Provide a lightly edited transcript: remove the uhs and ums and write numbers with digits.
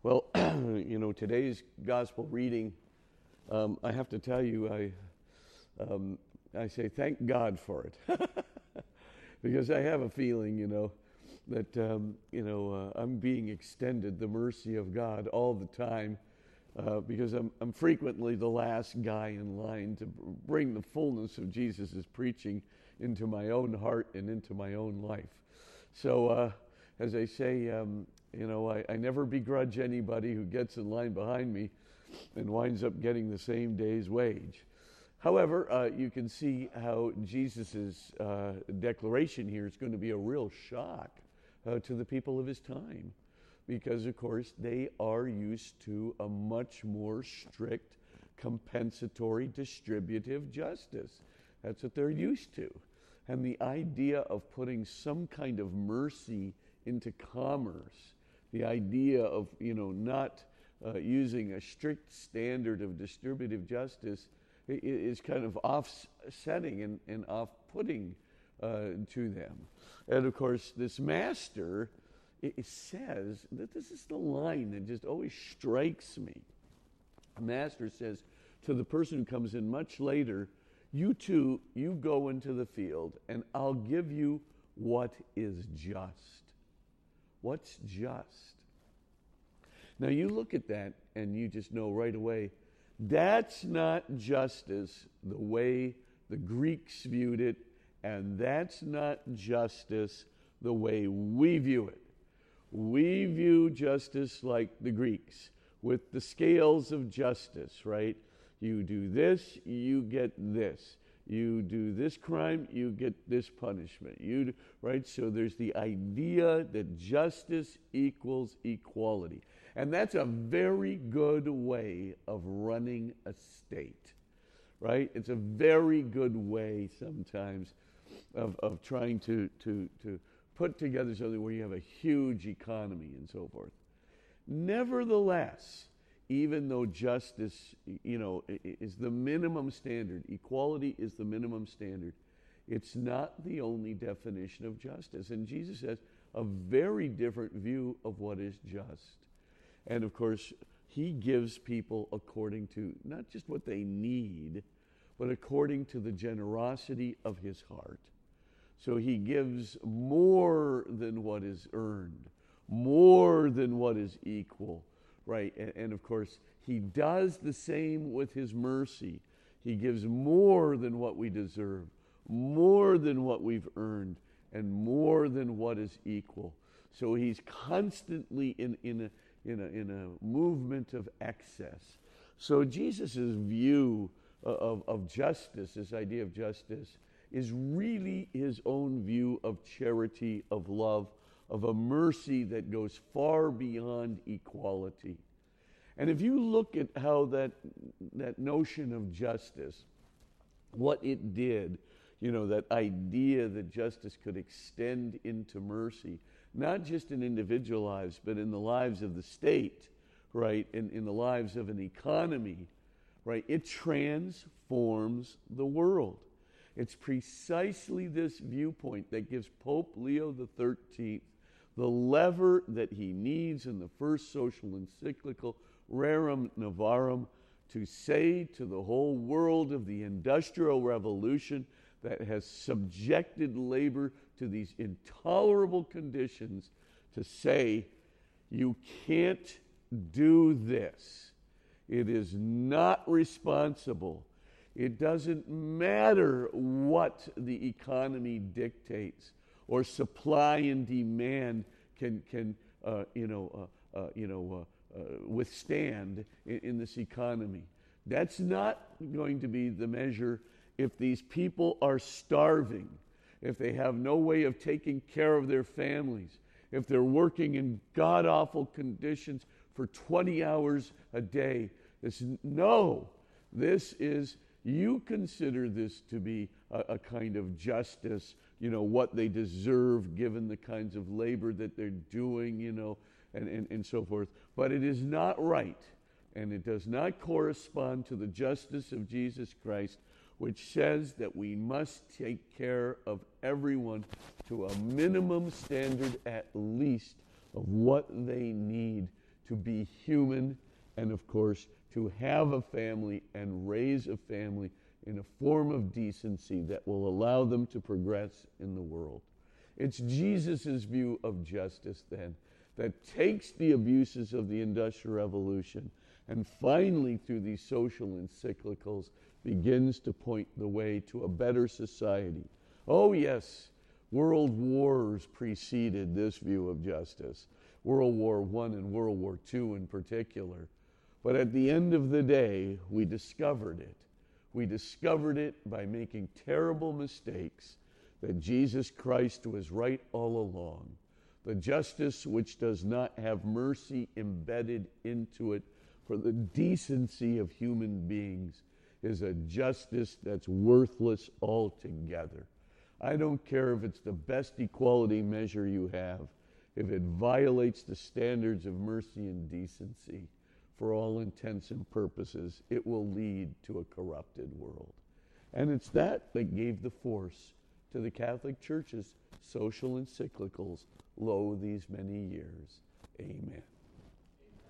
Well, today's gospel reading, I have to tell you, I say thank God for it. Because I have a feeling, that, I'm being extended the mercy of God all the time, because I'm frequently the last guy in line to bring the fullness of Jesus' preaching into my own heart and into my own life. So, as I say, I never begrudge anybody who gets in line behind me and winds up getting the same day's wage. However, you can see how Jesus' declaration here is going to be a real shock to the people of his time, because, of course, they are used to a much more strict, compensatory, distributive justice. That's what they're used to. And the idea of putting some kind of mercy into commerce, the idea of, not using a strict standard of distributive justice is kind of offsetting and off-putting to them. And of course, this master, it says that this is the line that just always strikes me. The master says to the person who comes in much later, you too, you go into the field and I'll give you what is just. What's just? Now you look at that and you just know right away, that's not justice the way the Greeks viewed it, and that's not justice the way we view it. We view justice like the Greeks, with the scales of justice, right? You do this, you get this. You do this crime, you get this punishment. Right? So there's the idea that justice equals equality. And that's a very good way of running a state, right? It's a very good way sometimes of trying to put together something where you have a huge economy and so forth. Nevertheless, even though justice, is the minimum standard, equality is the minimum standard, it's not the only definition of justice. And Jesus has a very different view of what is just. And of course, he gives people according to not just what they need, but according to the generosity of his heart. So he gives more than what is earned, more than what is equal. Right, and of course, he does the same with his mercy. He gives more than what we deserve, more than what we've earned, and more than what is equal. So he's constantly in a movement of excess. So Jesus' view of justice, this idea of justice, is really his own view of charity, of love, of a mercy that goes far beyond equality. And if you look at how that notion of justice, what it did, that idea that justice could extend into mercy, not just in individual lives, but in the lives of the state, right, in the lives of an economy, right, it transforms the world. It's precisely this viewpoint that gives Pope Leo XIII the lever that he needs in the first social encyclical, Rerum Novarum, to say to the whole world of the Industrial Revolution that has subjected labor to these intolerable conditions, to say, you can't do this. It is not responsible. It doesn't matter what the economy dictates or supply and demand can withstand in this economy. That's not going to be the measure if these people are starving, if they have no way of taking care of their families, if they're working in god-awful conditions for 20 hours a day. This is, you consider this to be a kind of justice, what they deserve given the kinds of labor that they're doing, and so forth. But it is not right, and it does not correspond to the justice of Jesus Christ, which says that we must take care of everyone to a minimum standard at least of what they need to be human, and of course, to have a family and raise a family in a form of decency that will allow them to progress in the world. It's Jesus' view of justice, then, that takes the abuses of the Industrial Revolution and finally, through these social encyclicals, begins to point the way to a better society. Oh, yes, world wars preceded this view of justice, World War I and World War II in particular. But at the end of the day, we discovered it. We discovered it by making terrible mistakes, that Jesus Christ was right all along. The justice which does not have mercy embedded into it for the decency of human beings is a justice that's worthless altogether. I don't care if it's the best equality measure you have. If it violates the standards of mercy and decency, for all intents and purposes, it will lead to a corrupted world. And it's that gave the force to the Catholic Church's social encyclicals, lo, these many years. Amen.